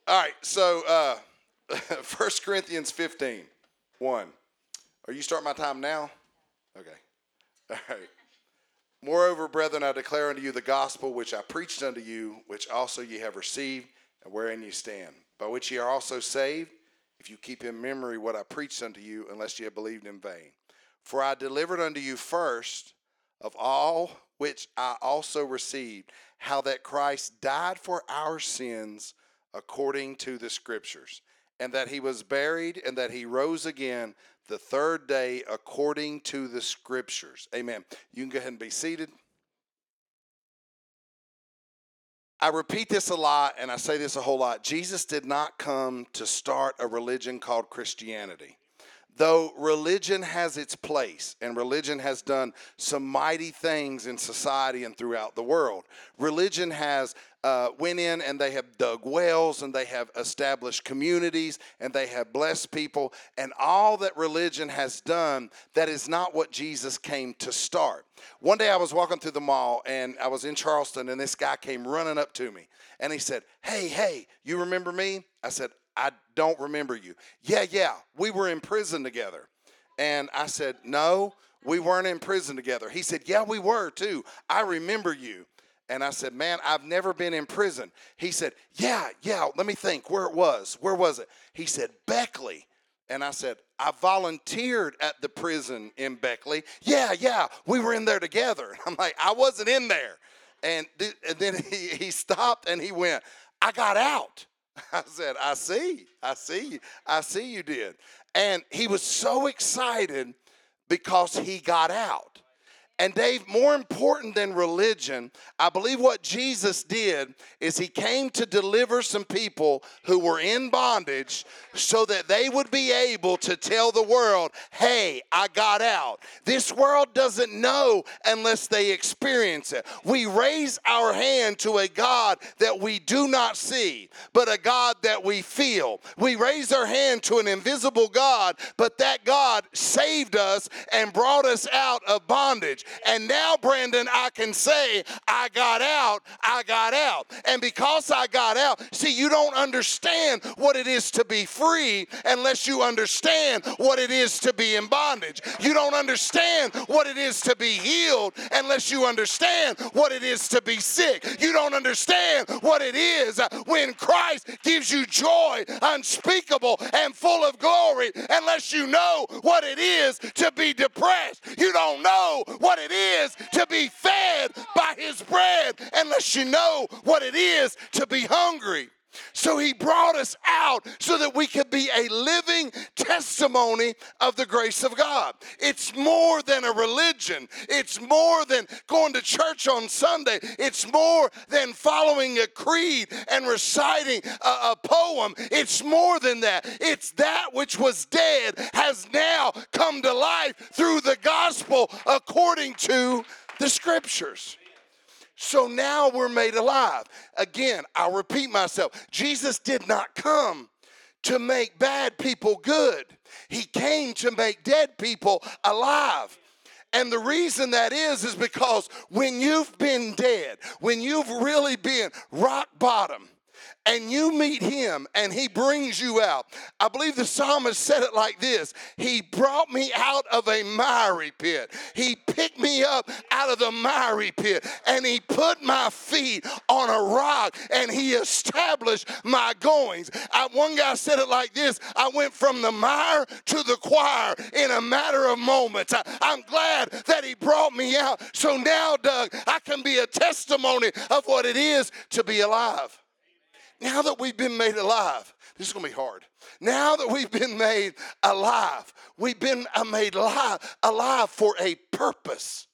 All right, so 1 Corinthians 15, 1. Are you starting my time now? Okay. All right. Moreover, brethren, I declare unto you the gospel which I preached unto you, which also ye have received, and wherein ye stand, by which ye are also saved, if you keep in memory what I preached unto you, unless ye have believed in vain. For I delivered unto you first of all which I also received, how that Christ died for our sins according to the Scriptures, and that he was buried, and that he rose again the third day according to the Scriptures. Amen. You can go ahead and be seated. I repeat this a lot, and I say this a whole lot. Jesus did not come to start a religion called Christianity. Though religion has its place, and religion has done some mighty things in society and throughout the world. Religion has went in and they have dug wells, and they have established communities, and they have blessed people. And all that religion has done, that is not what Jesus came to start. One day I was walking through the mall, and I was in Charleston, and this guy came running up to me. And he said, hey, you remember me? I said, I don't remember you. Yeah, we were in prison together. And I said, no, we weren't in prison together. He said, yeah, we were too. I remember you. And I said, man, I've never been in prison. He said, yeah, let me think where it was. Where was it? He said, Beckley. And I said, I volunteered at the prison in Beckley. Yeah, we were in there together. I'm like, I wasn't in there. And then he stopped and he went, I got out. I said, I see you did. And he was so excited because he got out. And Dave, more important than religion, I believe what Jesus did is he came to deliver some people who were in bondage so that they would be able to tell the world, hey, I got out. This world doesn't know unless they experience it. We raise our hand to a God that we do not see, but a God that we feel. We raise our hand to an invisible God, but that God saved us and brought us out of bondage. And now, Brandon, I can say, I got out. And because I got out, see, you don't understand what it is to be free unless you understand what it is to be in bondage. You don't understand what it is to be healed unless you understand what it is to be sick. You don't understand what it is when Christ gives you joy unspeakable and full of glory unless you know what it is to be depressed. You don't know what it is to be fed by his bread unless you know what it is to be hungry. So he brought us out so that we could be a living testimony of the grace of God. It's more than a religion. It's more than going to church on Sunday. It's more than following a creed and reciting a poem. It's more than that. It's that which was dead has now come to life through the gospel according to the Scriptures. So now we're made alive. Again, I'll repeat myself. Jesus did not come to make bad people good. He came to make dead people alive. And the reason that is because when you've been dead, when you've really been rock bottom, and you meet him and he brings you out. I believe the psalmist said it like this. He brought me out of a miry pit. He picked me up out of the miry pit and he put my feet on a rock and he established my goings. One guy said it like this. I went from the mire to the choir in a matter of moments. I'm glad that he brought me out. So now, Doug, I can be a testimony of what it is to be alive. Now that we've been made alive, this is going to be hard. Now that we've been made alive, we've been made alive for a purpose.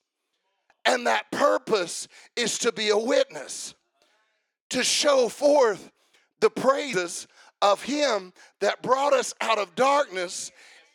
And that purpose is to be a witness, to show forth the praises of him that brought us out of darkness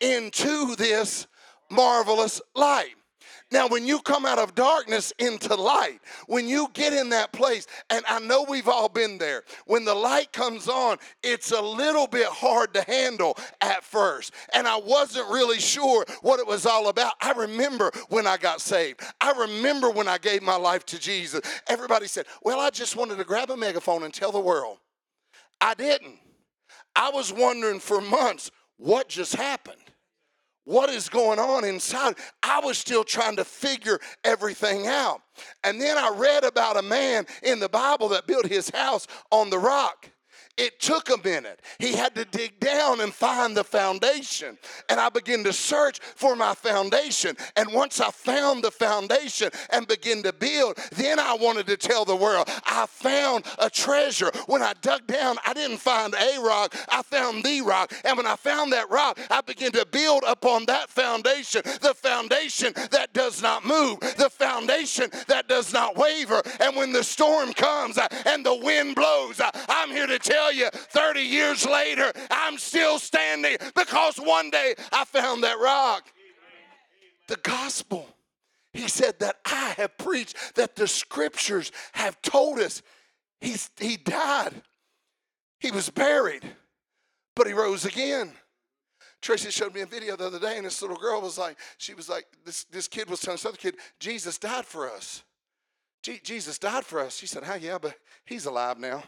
into this marvelous light. Now, when you come out of darkness into light, when you get in that place, and I know we've all been there, when the light comes on, it's a little bit hard to handle at first. And I wasn't really sure what it was all about. I remember when I got saved. I remember when I gave my life to Jesus. Everybody said, well, I just wanted to grab a megaphone and tell the world. I didn't. I was wondering for months, what just happened? What is going on inside? I was still trying to figure everything out. And then I read about a man in the Bible that built his house on the rock. It took a minute. He had to dig down and find the foundation. And I began to search for my foundation. And once I found the foundation and began to build, then I wanted to tell the world, I found a treasure. When I dug down, I didn't find a rock. I found the rock. And when I found that rock, I began to build upon that foundation, the foundation that does not move, the foundation that does not waver. And when the storm comes and the wind blows, I'm here to tell you, 30 years later, I'm still standing because one day I found that rock. The gospel. He said that I have preached, that the scriptures have told us he died. He was buried, but he rose again. Tracy showed me a video the other day, and this little girl was like, this kid was telling this other kid, Jesus died for us. Jesus died for us. She said, yeah, but he's alive now.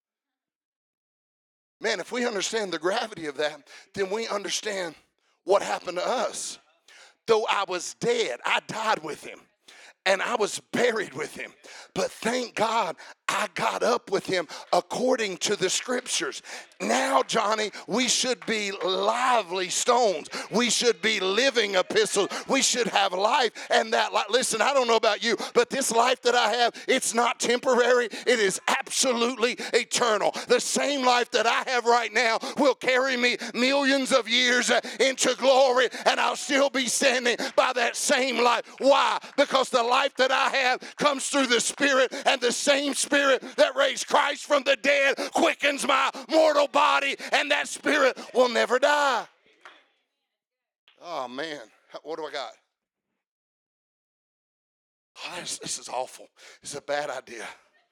Man, if we understand the gravity of that, then we understand what happened to us. Though I was dead, I died with him. And I was buried with him. But thank God I got up with him according to the scriptures. Now, Johnny, we should be lively stones. We should be living epistles. We should have life. And that, listen, I don't know about you, but this life that I have, it's not temporary. It is absolutely eternal. The same life that I have right now will carry me millions of years into glory, and I'll still be standing by that same life. Why? Because the life that I have comes through the Spirit, and the same Spirit that raised Christ from the dead quickens my mortal body, and that Spirit will never die. Oh, man. What do I got? Oh, this is awful. This is a bad idea.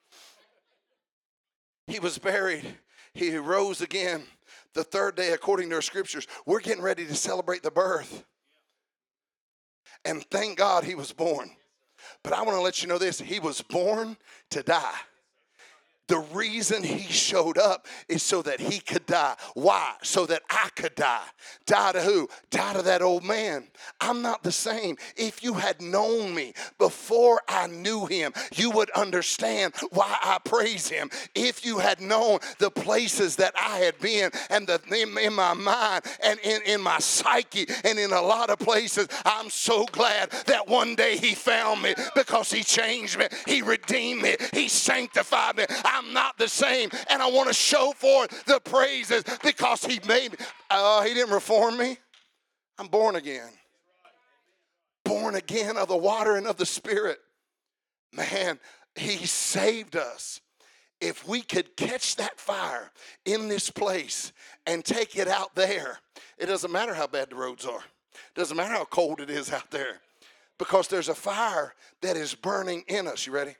He was buried. He rose again the third day according to our scriptures. We're getting ready to celebrate the birth. And thank God he was born. But I want to let you know this. He was born to die. The reason he showed up is so that he could die. Why? So that I could die. Die to who? Die to that old man. I'm not the same. If you had known me before I knew him, you would understand why I praise him. If you had known the places that I had been and in my mind and in my psyche and in a lot of places, I'm so glad that one day he found me because he changed me. He redeemed me. He sanctified me. I'm not the same, and I want to show forth the praises because he made me. He didn't reform me. I'm born again. Born again of the water and of the Spirit. Man, he saved us. If we could catch that fire in this place and take it out there, it doesn't matter how bad the roads are. It doesn't matter how cold it is out there, because there's a fire that is burning in us. You ready?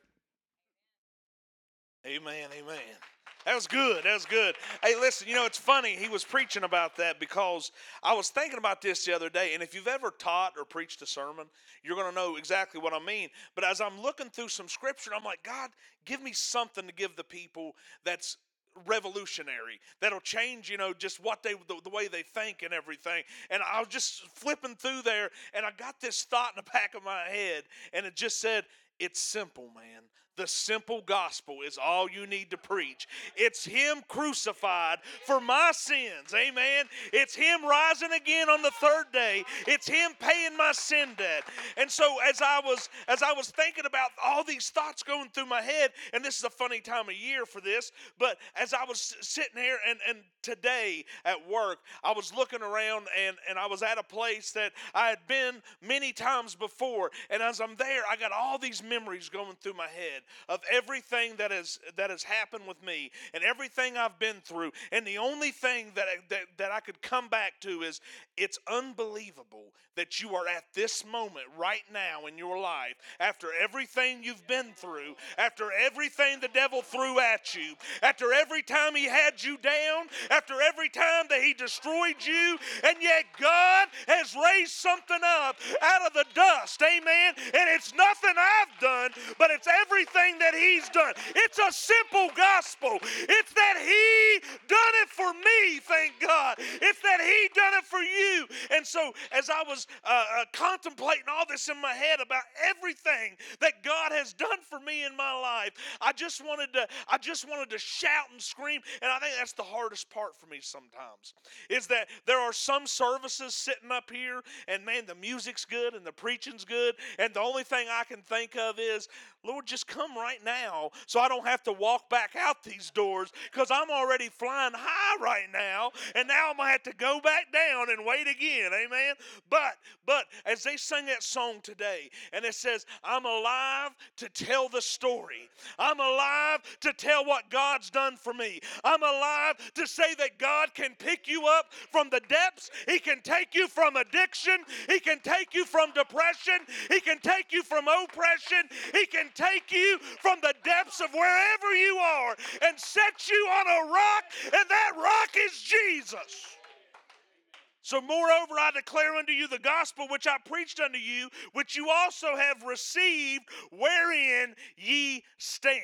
Amen, amen. That was good. That was good. Hey, listen, it's funny. He was preaching about that because I was thinking about this the other day, and if you've ever taught or preached a sermon, you're going to know exactly what I mean. But as I'm looking through some scripture, I'm like, God, give me something to give the people that's revolutionary, that'll change, just what the way they think and everything. And I was just flipping through there, and I got this thought in the back of my head, and it just said, it's simple, man. The simple gospel is all you need to preach. It's him crucified for my sins. Amen. It's him rising again on the third day. It's him paying my sin debt. And so as I was thinking about all these thoughts going through my head, and this is a funny time of year for this, but as I was sitting here and today at work, I was looking around and I was at a place that I had been many times before. And as I'm there, I got all these memories going through my head of everything that has happened with me and everything I've been through. And the only thing that I could come back to is, it's unbelievable that you are at this moment right now in your life, after everything you've been through, after everything the devil threw at you, after every time he had you down, after every time that he destroyed you, and yet God has raised something up out of the dust. Amen. And it's nothing I've done, but it's everything everything that he's done. It's a simple gospel. It's that he done it for me, thank God. It's that he done it for you. And so as I was contemplating all this in my head about everything that God has done for me in my life, I just wanted to shout and scream. And I think that's the hardest part for me sometimes, is that there are some services sitting up here, and man, the music's good and the preaching's good, and the only thing I can think of is, Lord, just come right now so I don't have to walk back out these doors, because I'm already flying high right now, and now I'm going to have to go back down and wait again. Amen? But as they sing that song today, and it says, I'm alive to tell the story. I'm alive to tell what God's done for me. I'm alive to say that God can pick you up from the depths. He can take you from addiction. He can take you from depression. He can take you from oppression. He can take you from the depths of wherever you are and set you on a rock, and that rock is Jesus. So moreover, I declare unto you the gospel which I preached unto you, which you also have received, wherein ye stand.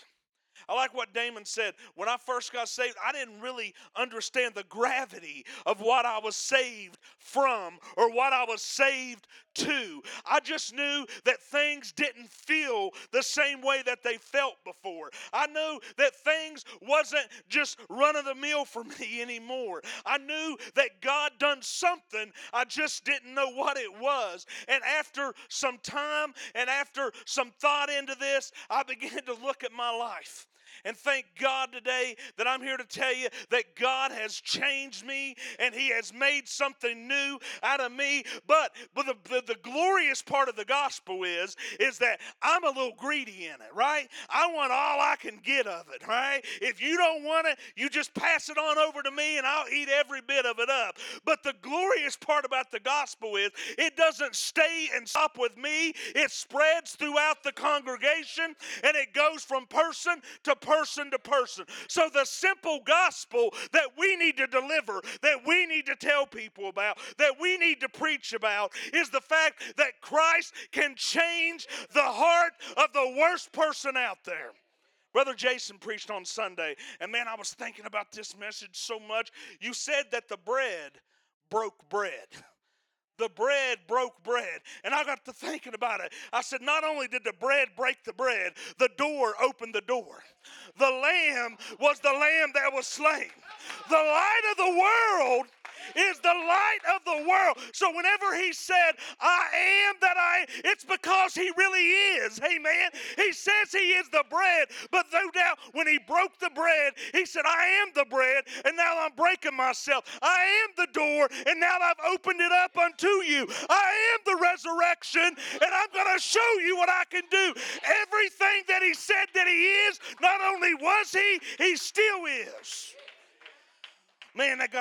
I like what Damon said. When I first got saved, I didn't really understand the gravity of what I was saved from or what I was saved to. I just knew that things didn't feel the same way that they felt before. I knew that things wasn't just run-of-the-mill for me anymore. I knew that God done something. I just didn't know what it was. And after some time and after some thought into this, I began to look at my life. And thank God today that I'm here to tell you that God has changed me and he has made something new out of me. But the glorious part of the gospel is that I'm a little greedy in it, right? I want all I can get of it, right? If you don't want it, you just pass it on over to me and I'll eat every bit of it up. But the glorious part about the gospel is it doesn't stay and stop with me. It spreads throughout the congregation and it goes from person to person to person. So the simple gospel that we need to deliver, that we need to tell people about, that we need to preach about is the fact that Christ can change the heart of the worst person out there. Brother Jason preached on Sunday, and man, I was thinking about this message so much. You said that the bread broke bread. The bread broke bread. And I got to thinking about it. I said, not only did the bread break the bread, the door opened the door. The lamb was the lamb that was slain. The light of the world is the light of the world. So whenever he said, I am that I, it's because he really is. Amen. He says he is the bread, but no doubt when he broke the bread, he said, I am the bread, and now I'm breaking myself. I am the door, and now I've opened it up unto you. I am the resurrection, and I'm going to show you what I can do. Everything that he said that he is, not only was he still is. Man, it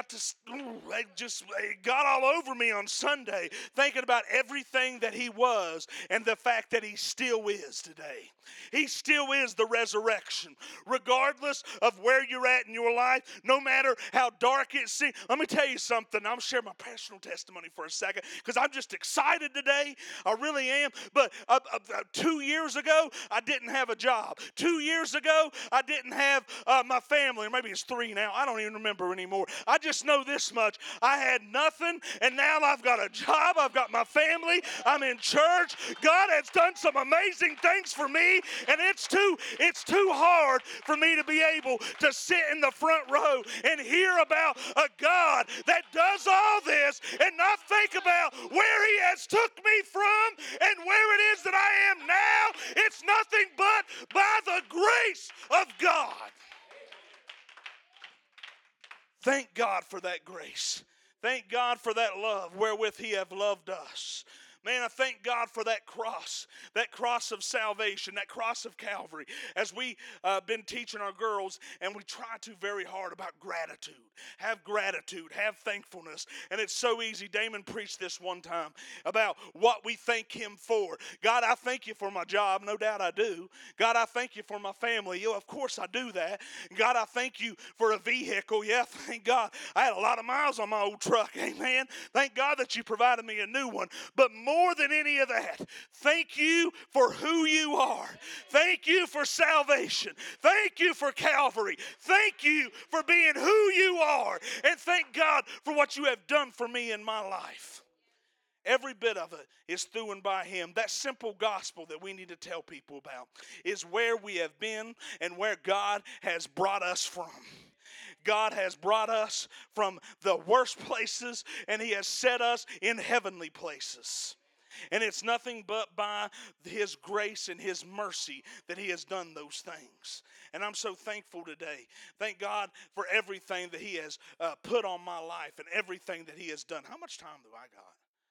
got all over me on Sunday thinking about everything that he was and the fact that he still is today. He still is the resurrection. Regardless of where you're at in your life, no matter how dark it seems. Let me tell you something. I'm going to share my personal testimony for a second because I'm just excited today. I really am. But 2 years ago, I didn't have a job. 2 years ago, I didn't have my family. Or maybe it's 3 now. I don't even remember anymore. I just know this much. I had nothing, and now I've got a job. I've got my family. I'm in church. God has done some amazing things for me. And it's too hard for me to be able to sit in the front row and hear about a God that does all this and not think about where he has took me from and where it is that I am now. It's nothing but by the grace of God. Thank God for that grace. Thank God for that love wherewith he hath loved us. Man, I thank God for that cross of salvation, that cross of Calvary. As we been teaching our girls, and we try to very hard about gratitude. Have thankfulness. And it's so easy. Damon preached this one time about what we thank him for. God, I thank you for my job. No doubt I do. God, I thank you for my family. Yeah, of course I do that. God, I thank you for a vehicle. Yeah, thank God. I had a lot of miles on my old truck. Amen. Thank God that you provided me a new one. But more more than any of that, thank you for who you are. Thank you for salvation. Thank you for Calvary. Thank you for being who you are. And thank God for what you have done for me in my life. Every bit of it is through and by Him. That simple gospel that we need to tell people about is where we have been and where God has brought us from. God has brought us from the worst places, and He has set us in heavenly places. And it's nothing but by His grace and His mercy that He has done those things. And I'm so thankful today. Thank God for everything that He has put on my life and everything that He has done. How much time do I got?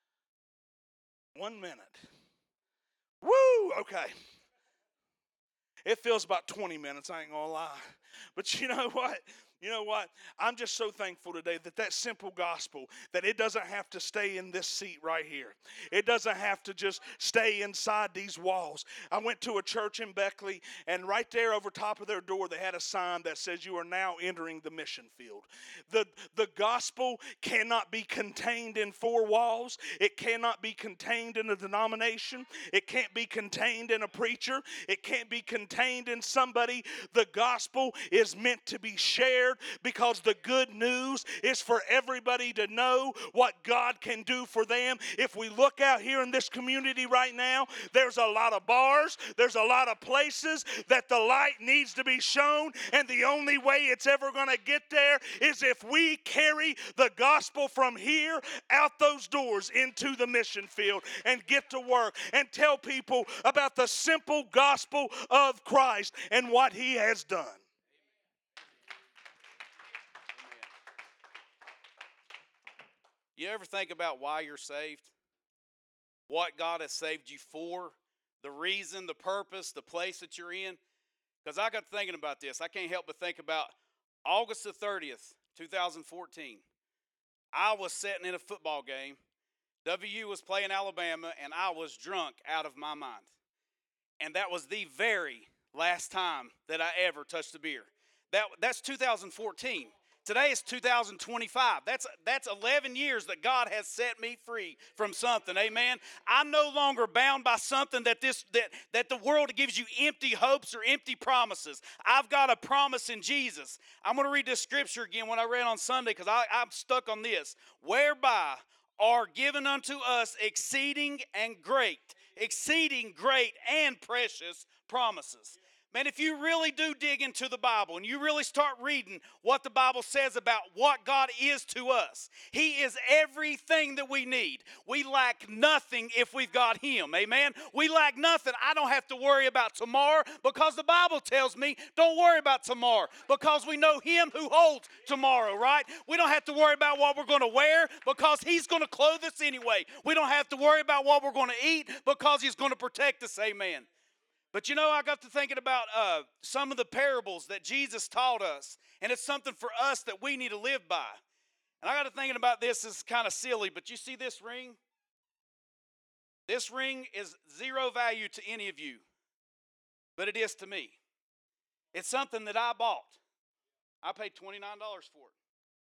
1 minute. Woo! Okay. It feels about 20 minutes, I ain't gonna lie. But you know what? You know what? I'm just so thankful today that simple gospel, that it doesn't have to stay in this seat right here. It doesn't have to just stay inside these walls. I went to a church in Beckley, and right there over top of their door, they had a sign that says, "You are now entering the mission field." The gospel cannot be contained in four walls. It cannot be contained in a denomination. It can't be contained in a preacher. It can't be contained in somebody. The gospel is meant to be shared, because the good news is for everybody to know what God can do for them. If we look out here in this community right now, there's a lot of bars, there's a lot of places that the light needs to be shown, and the only way it's ever going to get there is if we carry the gospel from here out those doors into the mission field and get to work and tell people about the simple gospel of Christ and what He has done. You ever think about why you're saved? What God has saved you for? The reason, the purpose, the place that you're in? Because I got thinking about this. I can't help but think about August the 30th, 2014. I was sitting in a football game. WU was playing Alabama, and I was drunk out of my mind. And that was the very last time that I ever touched a beer. That's 2014. Today is 2025. That's 11 years that God has set me free from something. Amen. I'm no longer bound by something that the world gives you empty hopes or empty promises. I've got a promise in Jesus. I'm going to read this scripture again when I read on Sunday, because I'm stuck on this. Whereby are given unto us exceeding great and precious promises. Man, if you really do dig into the Bible and you really start reading what the Bible says about what God is to us, He is everything that we need. We lack nothing if we've got Him. Amen? We lack nothing. I don't have to worry about tomorrow, because the Bible tells me don't worry about tomorrow, because we know Him who holds tomorrow, right? We don't have to worry about what we're going to wear, because He's going to clothe us anyway. We don't have to worry about what we're going to eat, because He's going to protect us. Amen. But you know, I got to thinking about some of the parables that Jesus taught us, and it's something for us that we need to live by. And I got to thinking about this. It's kind of silly, but you see this ring? This ring is zero value to any of you, but it is to me. It's something that I bought. I paid $29 for it.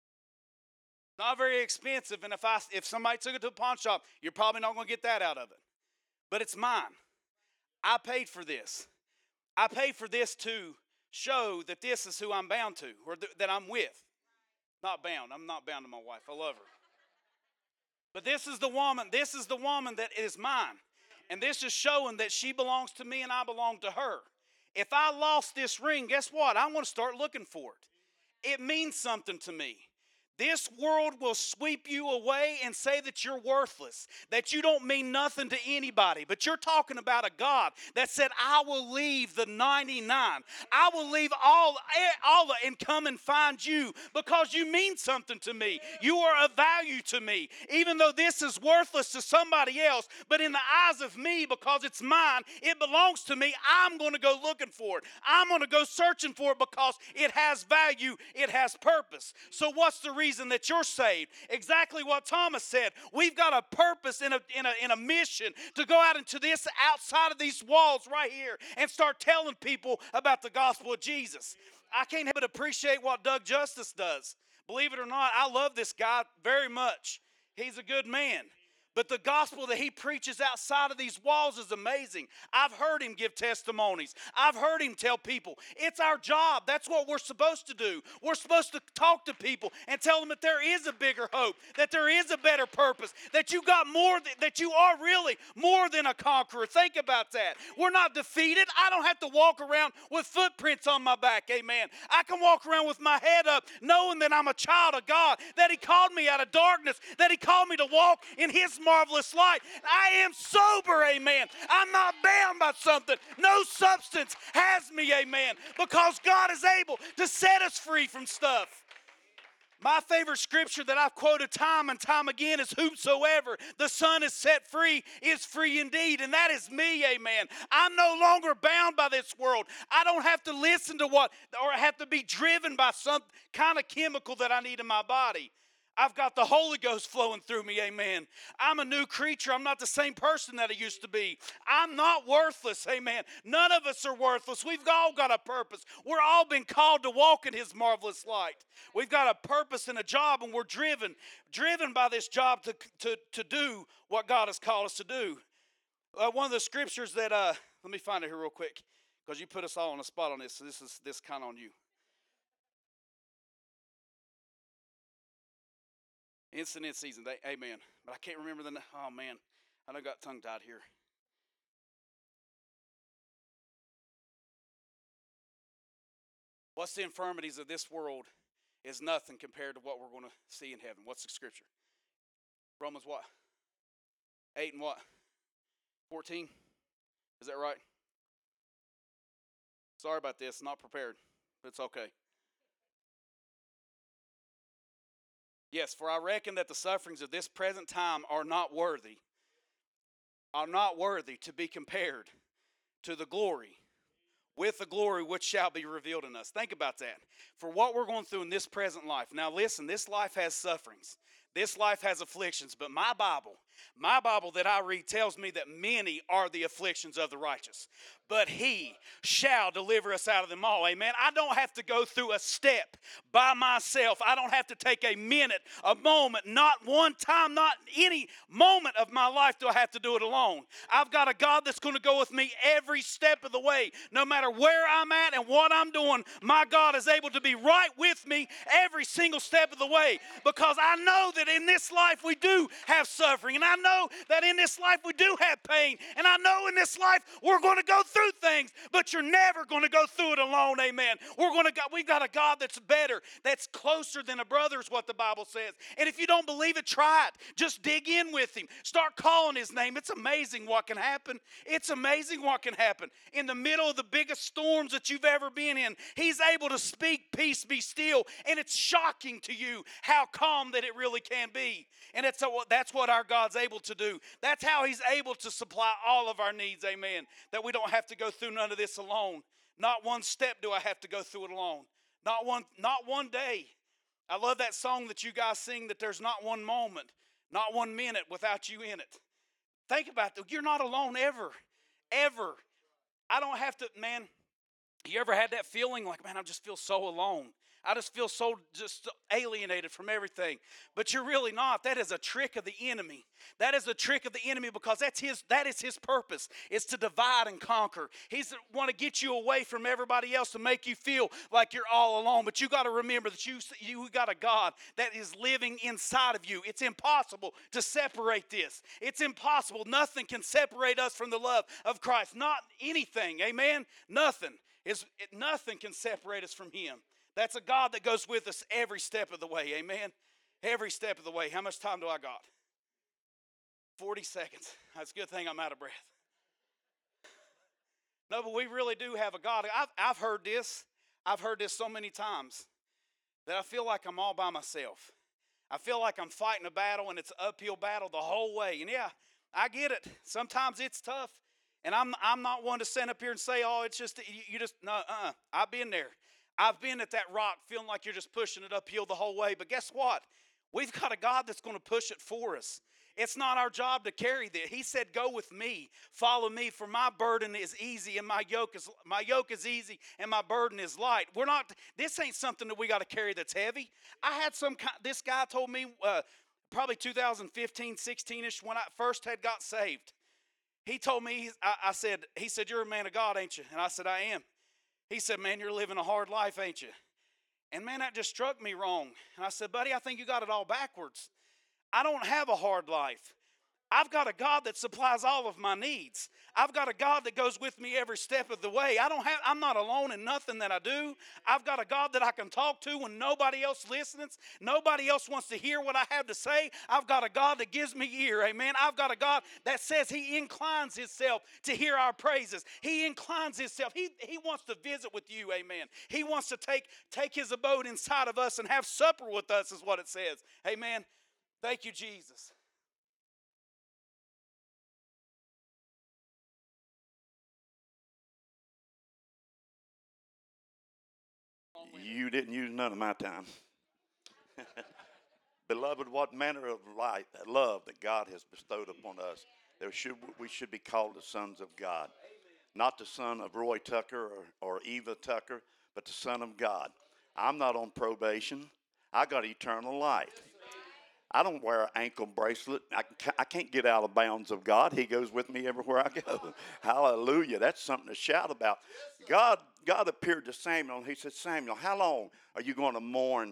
Not very expensive, and if somebody took it to a pawn shop, you're probably not going to get that out of it. But it's mine. I paid for this. I paid for this to show that this is who I'm bound to, or that I'm with. Not bound. I'm not bound to my wife. I love her. But this is the woman that is mine. And this is showing that she belongs to me and I belong to her. If I lost this ring, guess what? I'm going to start looking for it. It means something to me. This world will sweep you away and say that you're worthless, that you don't mean nothing to anybody. But you're talking about a God that said, I will leave the 99. I will leave all and come and find you, because you mean something to me. You are of value to me, even though this is worthless to somebody else. But in the eyes of me, because it's mine, it belongs to me, I'm going to go looking for it. I'm going to go searching for it, because it has value. It has purpose. So what's the reason that you're saved? Exactly what Thomas said. We've got a purpose in a mission to go out into this, outside of these walls right here, and start telling people about the gospel of Jesus. I can't help but appreciate what Doug Justice does. Believe it or not, I love this guy very much. He's a good man. But the gospel that he preaches outside of these walls is amazing. I've heard him give testimonies. I've heard him tell people. It's our job. That's what we're supposed to do. We're supposed to talk to people and tell them that there is a bigger hope, that there is a better purpose, that you got more, that you are really more than a conqueror. Think about that. We're not defeated. I don't have to walk around with footprints on my back. Amen. I can walk around with my head up knowing that I'm a child of God, that he called me out of darkness, that he called me to walk in his marvelous light. I am sober, amen. I'm not bound by something. No substance has me, amen, because God is able to set us free from stuff. My favorite scripture that I've quoted time and time again is whosoever the Son is set free is free indeed. And that is me, amen. I'm no longer bound by this world. I don't have to listen to what, or have to be driven by some kind of chemical that I need in my body. I've got the Holy Ghost flowing through me, amen. I'm a new creature. I'm not the same person that I used to be. I'm not worthless, amen. None of us are worthless. We've all got a purpose. We're all been called to walk in his marvelous light. We've got a purpose and a job, and we're driven by this job to do what God has called us to do. One of the scriptures that, let me find it here real quick, because you put us all on the spot on this, so this kind of on you. Incident season, amen. But I can't remember oh man, I done got tongue-tied here. What's the infirmities of this world is nothing compared to what we're going to see in heaven. What's the scripture? Romans what? 8 and what? 14? Is that right? Sorry about this, not prepared, but it's okay. Yes, for I reckon that the sufferings of this present time are not worthy to be compared to the glory, with the glory which shall be revealed in us. Think about that. For what we're going through in this present life. Now listen, this life has sufferings. This life has afflictions, but my Bible that I read tells me that many are the afflictions of the righteous. But he shall deliver us out of them all. Amen. I don't have to go through a step by myself. I don't have to take a minute, a moment, not one time, not any moment of my life do I have to do it alone. I've got a God that's going to go with me every step of the way. No matter where I'm at and what I'm doing, my God is able to be right with me every single step of the way. Because I know that in this life we do have suffering. And I know that in this life we do have pain. And I know in this life we're going to go through things, but you're never going to go through it alone, amen. We've got a God that's better, that's closer than a brother is what the Bible says. And if you don't believe it, try it. Just dig in with him. Start calling his name. It's amazing what can happen. It's amazing what can happen. In the middle of the biggest storms that you've ever been in, he's able to speak, peace, be still, and it's shocking to you how calm that it really can be. And that's what our God's able to do. That's how he's able to supply all of our needs, amen. That we don't have to go through none of this alone. Not one step do I have to go through it alone. Not one day. I love that song that you guys sing, that there's not one moment, not 1 minute without you in it. Think about that. You're not alone ever. Ever. I don't have to, man, you ever had that feeling like, man, I just feel so alone. I just feel so just alienated from everything. But you're really not. That is a trick of the enemy. That is a trick of the enemy, because that is his purpose. It's to divide and conquer. He's want to get you away from everybody else to make you feel like you're all alone. But you got to remember that you got a God that is living inside of you. It's impossible to separate this. It's impossible. Nothing can separate us from the love of Christ. Not anything. Amen? Nothing can separate us from him. That's a God that goes with us every step of the way. Amen? Every step of the way. How much time do I got? 40 seconds. That's a good thing I'm out of breath. No, but we really do have a God. I've heard this. I've heard this so many times that I feel like I'm all by myself. I feel like I'm fighting a battle, and it's an uphill battle the whole way. And yeah, I get it. Sometimes it's tough. And I'm not one to stand up here and say, oh, it's just, no, I've been there. I've been at that rock feeling like you're just pushing it uphill the whole way. But guess what? We've got a God that's going to push it for us. It's not our job to carry this. He said, go with me, follow me, for my burden is easy and my yoke is easy and my burden is light. This ain't something that we got to carry that's heavy. This guy told me probably 2015, 16-ish, when I first had got saved. He told me, he said, you're a man of God, ain't you? And I said, I am. He said, man, you're living a hard life, ain't you? And man, that just struck me wrong. And I said, buddy, I think you got it all backwards. I don't have a hard life. I've got a God that supplies all of my needs. I've got a God that goes with me every step of the way. I'm not alone in nothing that I do. I've got a God that I can talk to when nobody else listens. Nobody else wants to hear what I have to say. I've got a God that gives me ear. Amen. I've got a God that says he inclines himself to hear our praises. He inclines himself. He wants to visit with you. Amen. He wants to take his abode inside of us and have supper with us is what it says. Amen. Thank you, Jesus. You didn't use none of my time. Beloved, what manner of love that God has bestowed upon us. We should be called the sons of God. Not the son of Roy Tucker or Eva Tucker, but the son of God. I'm not on probation. I got eternal life. I don't wear an ankle bracelet. I can't get out of bounds of God. He goes with me everywhere I go. Hallelujah. That's something to shout about. God appeared to Samuel, and he said, Samuel, how long are you going to mourn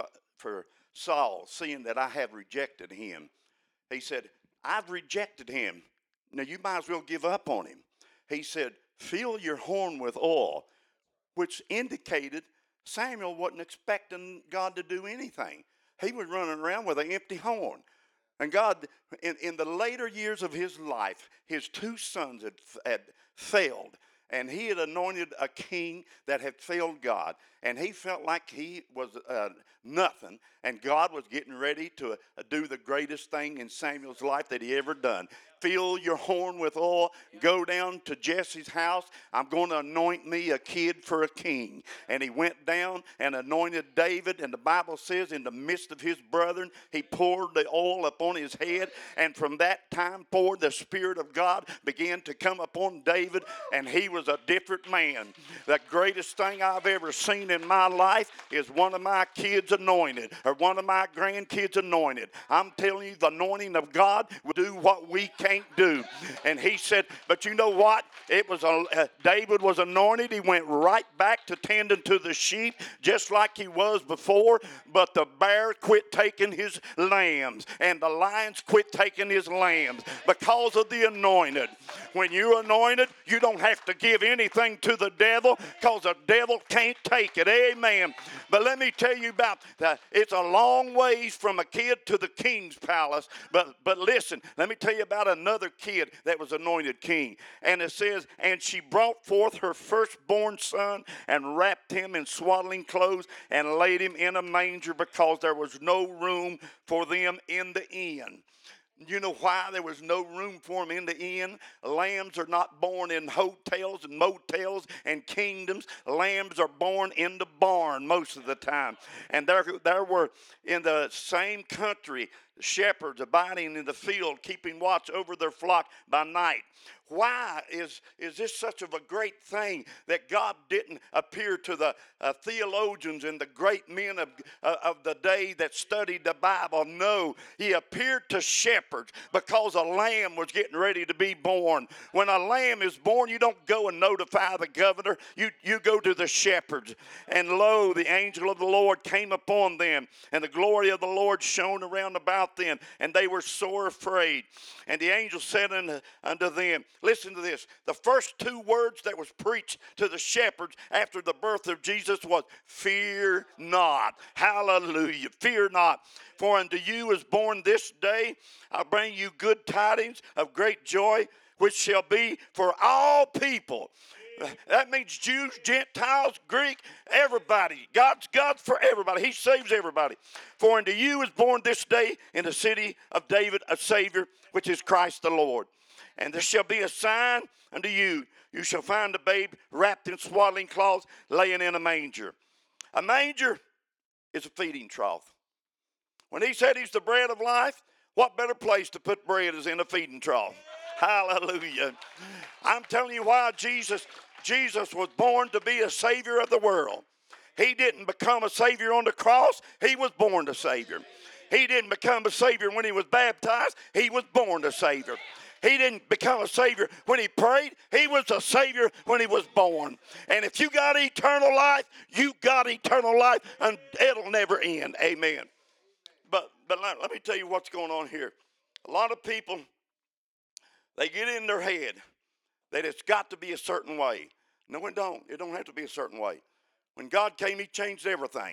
for Saul, seeing that I have rejected him? He said, I've rejected him. Now you might as well give up on him. He said, fill your horn with oil, which indicated Samuel wasn't expecting God to do anything. He was running around with an empty horn. And God, in the later years of his life, his two sons had failed. And he had anointed a king that had failed God. And he felt like he was nothing. And God was getting ready to do the greatest thing in Samuel's life that he ever done. Fill your horn with oil. Go down to Jesse's house. I'm going to anoint me a kid for a king. And he went down and anointed David. And the Bible says in the midst of his brethren, he poured the oil upon his head. And from that time forward, the Spirit of God began to come upon David. And he was a different man. The greatest thing I've ever seen in my life is one of my kids anointed, or one of my grandkids anointed. I'm telling you, the anointing of God will do what we can't do. And he said, but you know what? It was David was anointed. He went right back to tending to the sheep just like he was before, but the bear quit taking his lambs and the lions quit taking his lambs because of the anointed. When you're anointed, you don't have to give anything to the devil because the devil can't take it. Amen. But let me tell you about that. It's a long ways from a kid to the king's palace. But listen, let me tell you about another kid that was anointed king. And it says, and she brought forth her firstborn son and wrapped him in swaddling clothes and laid him in a manger because there was no room for them in the inn. You know why there was no room for them in the inn? Lambs are not born in hotels and motels and kingdoms. Lambs are born in the barn most of the time. And there were in the same country shepherds abiding in the field, keeping watch over their flock by night. Why is this such of a great thing that God didn't appear to the theologians and the great men of the day that studied the Bible? No, he appeared to shepherds because a lamb was getting ready to be born. When a lamb is born, you don't go and notify the governor. You go to the shepherds. And lo, the angel of the Lord came upon them, and the glory of the Lord shone around about them, and they were sore afraid. And the angel said unto them, listen to this. The first two words that was preached to the shepherds after the birth of Jesus was, fear not. Hallelujah. Fear not. For unto you is born this day, I bring you good tidings of great joy, which shall be for all people. That means Jews, Gentiles, Greek, everybody. God's for everybody. He saves everybody. For unto you is born this day in the city of David a Savior, which is Christ the Lord. And there shall be a sign unto you. You shall find the babe wrapped in swaddling cloths, laying in a manger. A manger is a feeding trough. When he said he's the bread of life, what better place to put bread is in a feeding trough? Hallelujah. I'm telling you why Jesus was born to be a Savior of the world. He didn't become a Savior on the cross. He was born a Savior. He didn't become a Savior when he was baptized. He was born a Savior. He didn't become a Savior when he prayed. He was a Savior when he was born. And if you got eternal life, you got eternal life, and it'll never end. Amen. But let me tell you what's going on here. A lot of people, they get in their head that it's got to be a certain way. No, it don't. It don't have to be a certain way. When God came, he changed everything.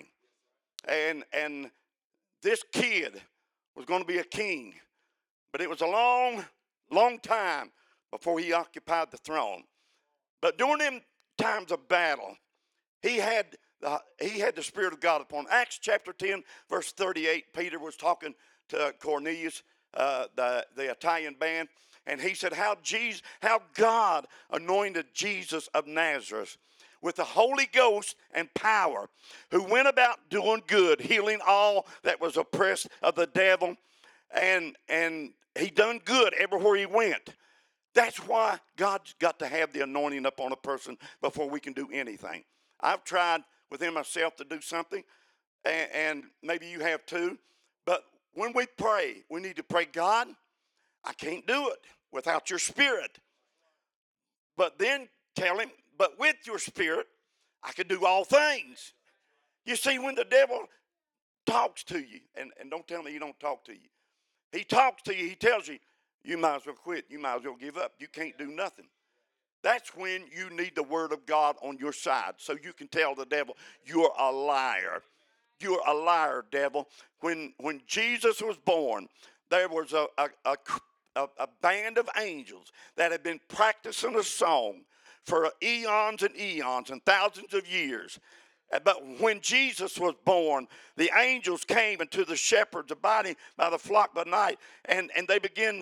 And this kid was going to be a king. But it was a long time before he occupied the throne. But during them times of battle, he had the Spirit of God upon him. Acts chapter 10, verse 38, Peter was talking to Cornelius, the Italian band, and he said how God anointed Jesus of Nazareth with the Holy Ghost and power, who went about doing good, healing all that was oppressed of the devil, and he done good everywhere he went. That's why God's got to have the anointing upon a person before we can do anything. I've tried within myself to do something, and maybe you have too, but when we pray, we need to pray, God, I can't do it without your Spirit. But then tell him, but with your Spirit, I can do all things. You see, when the devil talks to you, and don't tell me he don't talk to you. He talks to you, he tells you, you might as well quit, you might as well give up, you can't do nothing. That's when you need the word of God on your side, so you can tell the devil, you're a liar. You're a liar, devil. When Jesus was born, there was a band of angels that had been practicing a song for eons and eons and thousands of years. But when Jesus was born, the angels came unto the shepherds abiding by the flock by night, and they began,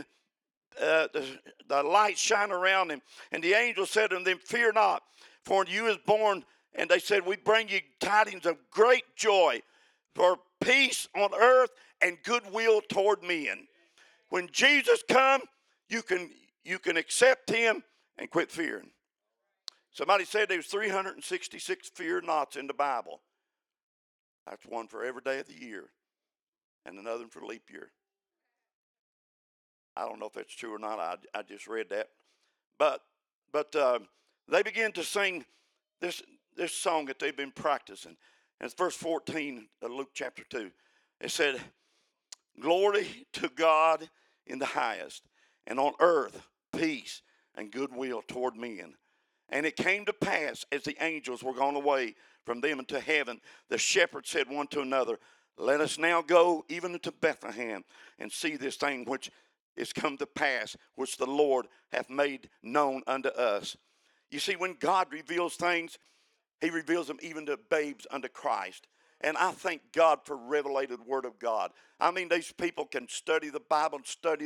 the light shine around them. And the angel said unto them, fear not, for unto you is born, and they said, we bring you tidings of great joy, for peace on earth and goodwill toward men. When Jesus come, you can accept him and quit fearing. Somebody said there was 366 fear nots in the Bible. That's one for every day of the year, and another one for leap year. I don't know if that's true or not. I just read that. But they began to sing this song that they've been practicing. And it's verse 14 of Luke chapter 2. It said, glory to God in the highest, and on earth peace and goodwill toward men. And it came to pass, as the angels were gone away from them into heaven, the shepherds said one to another, let us now go even into Bethlehem, and see this thing which is come to pass, which the Lord hath made known unto us. You see, when God reveals things, he reveals them even to babes unto Christ. And I thank God for revelated word of God. I mean, these people can study the Bible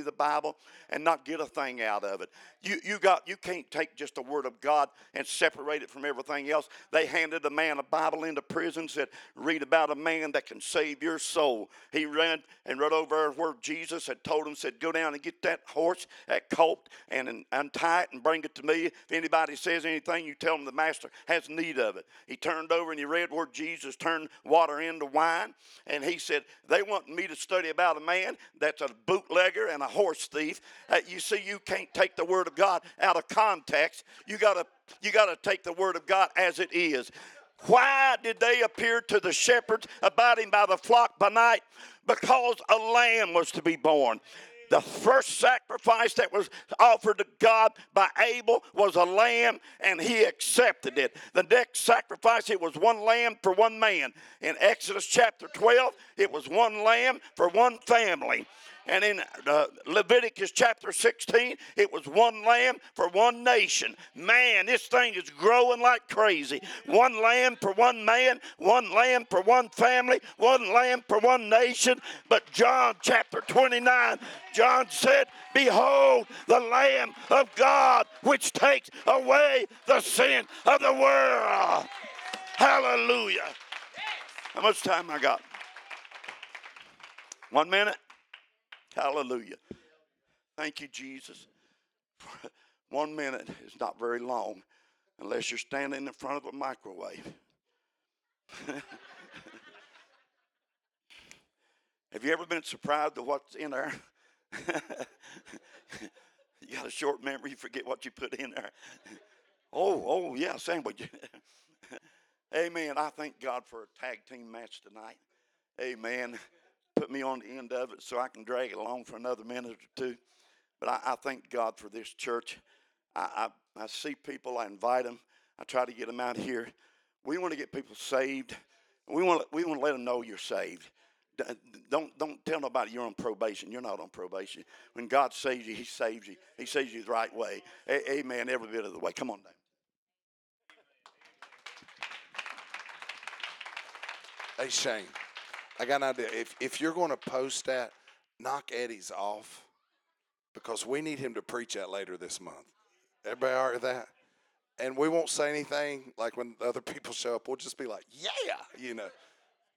and not get a thing out of it. You can't take just the word of God and separate it from everything else. They handed a man a Bible into prison, said, read about a man that can save your soul. He read over where Jesus had told him, said, go down and get that horse, that colt, and untie it and bring it to me. If anybody says anything, you tell them the master has need of it. He turned over and he read where Jesus turned water into wine, and he said, they want me to study about a man that's a bootlegger and a horse thief. You see, you can't take the word of God out of context. You gotta take the word of God as it is. Why did they appear to the shepherds abiding by the flock by night? Because a lamb was to be born. The first sacrifice that was offered to God by Abel was a lamb, and he accepted it. The next sacrifice, it was one lamb for one man. In Exodus chapter 12, it was one lamb for one family. And in Leviticus chapter 16, it was one lamb for one nation. Man, this thing is growing like crazy. One lamb for one man, one lamb for one family, one lamb for one nation. But John chapter 29, John said, behold, the Lamb of God, which takes away the sin of the world. Hallelujah. How much time I got? 1 minute? Hallelujah. Thank you, Jesus. 1 minute is not very long unless you're standing in front of a microwave. Have you ever been surprised at what's in there? You got a short memory, you forget what you put in there. Oh, yeah, sandwich. Amen. I thank God for a tag team match tonight. Amen. Put me on the end of it so I can drag it along for another minute or two. But I thank God for this church. I see people, I invite them, I try to get them out here. We want to get people saved. We want to let them know you're saved. Don't tell nobody you're on probation. You're not on probation. When God saves you, He saves you. He saves you the right way. Amen. Every bit of the way. Come on down. Hey, Shane, I got an idea. If you're going to post that, knock Eddie's off because we need him to preach that later this month. Everybody all right with that? And we won't say anything like when other people show up. We'll just be like, yeah,